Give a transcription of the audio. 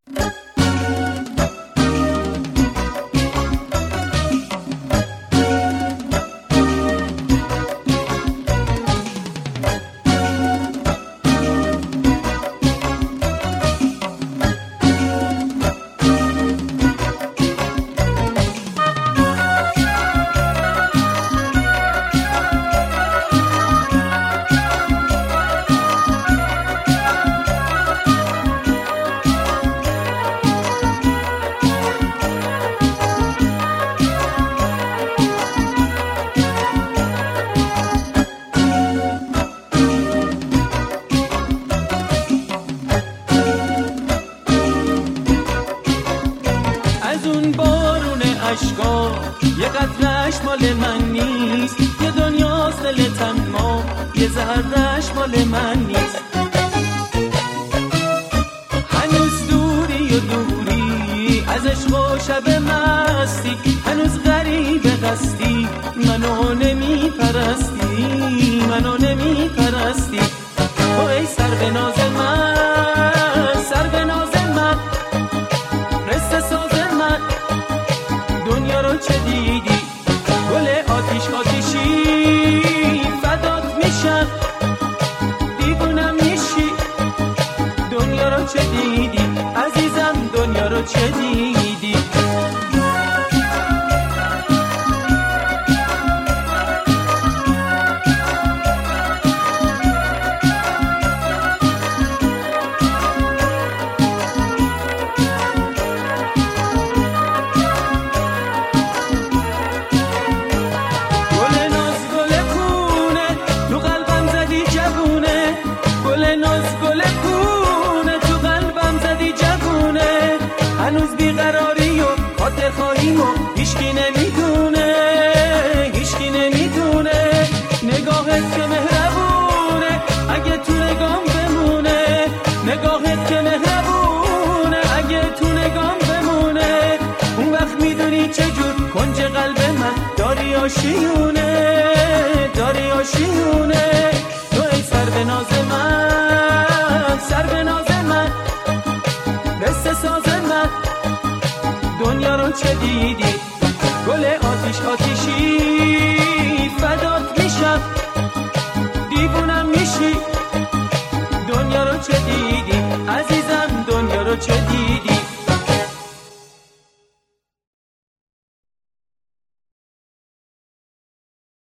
یه قطره‌اش مال من نیست، یه دنیاست دل تنها، یه ذره‌اش مال من نیست. هنوز دوری و دوری از عشق و شب مستی، هنوز غریب قصدی منو نمی پرستی، منو نمی پرستی. تو ای سر به ناز من، سر به ناز من، قصه ساز من، دنیا رو چه دیدی؟ گل آتیش آتیشی فدات میشم، دیوونم میشی. دنیا رو چه دیدی عزیزم؟ دنیا رو چه دیدی؟ هنوز بیقراری و خاطر خواهیم و هیچکی نمیدونه، هیچکی نمیدونه. نگاهت که مهربونه اگه تو نگام بمونه، نگاهت که مهربونه اگه تو نگام بمونه. اون وقت میدونی چجور کنج قلب من داری آشیونه، داری آشیونه. تو ای سر به ناز من، سر به ناز من، قصه ساز من، دنیا رو چه دیدی؟ گل آتیش آتیشی فدات میشم، دیوونم میشی. دنیا رو چه دیدی عزیزم؟ دنیا رو چه دیدی؟